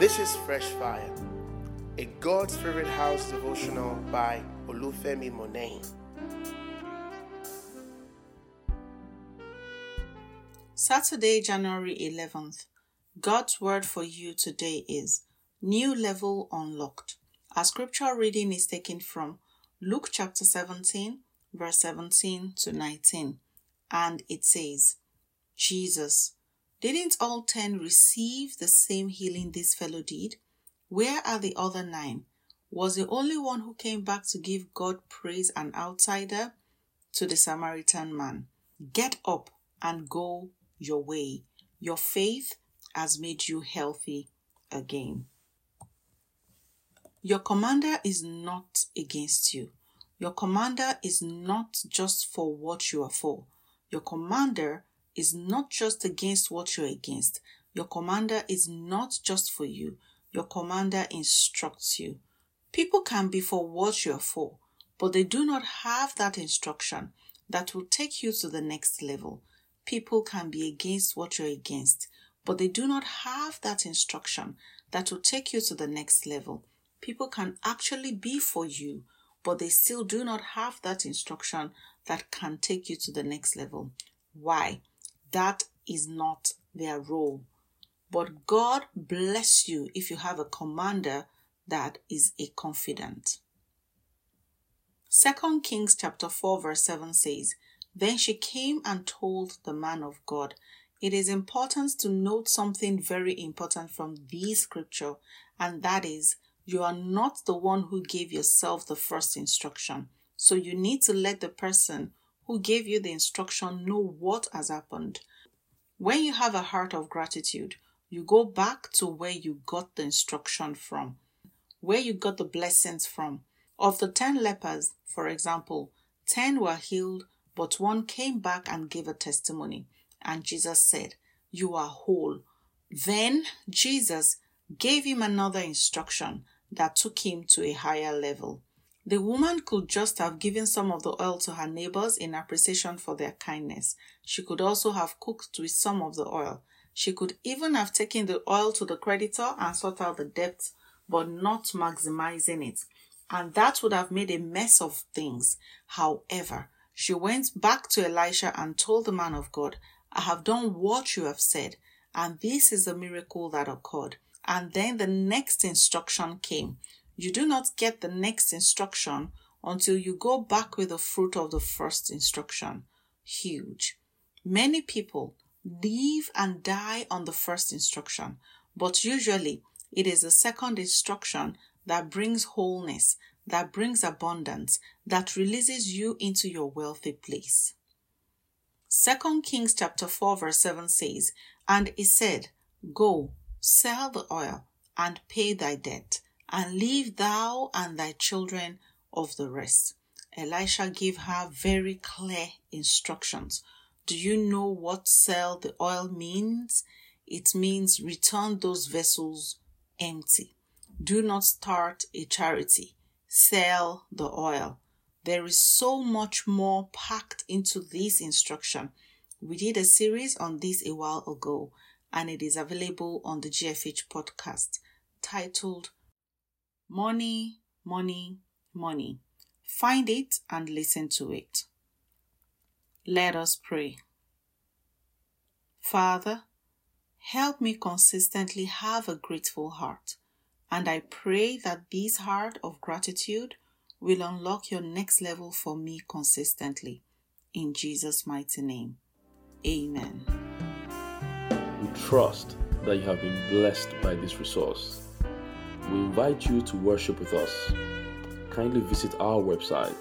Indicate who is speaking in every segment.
Speaker 1: This is Fresh Fire, a God's Favorite House devotional by Olufemi Monet.
Speaker 2: Saturday, January 11th. God's word for you today is New Level Unlocked. Our scripture reading is taken from Luke chapter 17, verse 17 to 19. And it says, Jesus, didn't all 10 receive the same healing this fellow did? Where are the other 9? Was the only one who came back to give God praise an outsider? To the Samaritan man, get up and go your way. Your faith has made you healthy again. Your commander is not against you. Your commander is not just for what you are for. Your commander is not just against what you're against. Your commander is not just for you. Your commander instructs you. People can be for what you're for, but they do not have that instruction that will take you to the next level. People can be against what you're against, but they do not have that instruction that will take you to the next level. People can actually be for you, but they still do not have that instruction that can take you to the next level. Why? That is not their role. But God bless you if you have a commander that is a confidant. 2 Kings chapter 4 verse 7 says, Then she came and told the man of God. It is important to note something very important from this scripture, and that is, you are not the one who gave yourself the first instruction. So you need to let the person who gave you the instruction know what has happened. When you have a heart of gratitude, you go back to where you got the instruction from, where you got the blessings from. Of the 10 lepers, for example, 10 were healed, but one came back and gave a testimony. And Jesus said, You are whole. Then Jesus gave him another instruction that took him to a higher level. The woman could just have given some of the oil to her neighbors in appreciation for their kindness. She could also have cooked with some of the oil. She could even have taken the oil to the creditor and sought out the debt, but not maximizing it. And that would have made a mess of things. However, she went back to Elisha and told the man of God, I have done what you have said, and this is the miracle that occurred. And then the next instruction came. You do not get the next instruction until you go back with the fruit of the first instruction. Huge. Many people live and die on the first instruction, but usually it is the second instruction that brings wholeness, that brings abundance, that releases you into your wealthy place. 2 Kings chapter 4 verse 7 says, And he said, Go, sell the oil, and pay thy debt, and leave thou and thy children of the rest. Elisha gave her very clear instructions. Do you know what sell the oil means? It means return those vessels empty. Do not start a charity. Sell the oil. There is so much more packed into this instruction. We did a series on this a while ago, and it is available on the GFH podcast titled Money, Money, Money. Find it and listen to it. Let us pray. Father, help me consistently have a grateful heart, and I pray that this heart of gratitude will unlock your next level for me consistently. In Jesus' mighty name, amen.
Speaker 3: We trust that you have been blessed by this resource. We invite you to worship with us. Kindly visit our website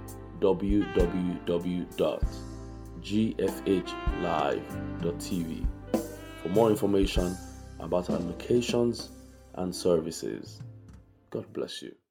Speaker 3: www.gfhlive.tv for more information about our locations and services. God bless you.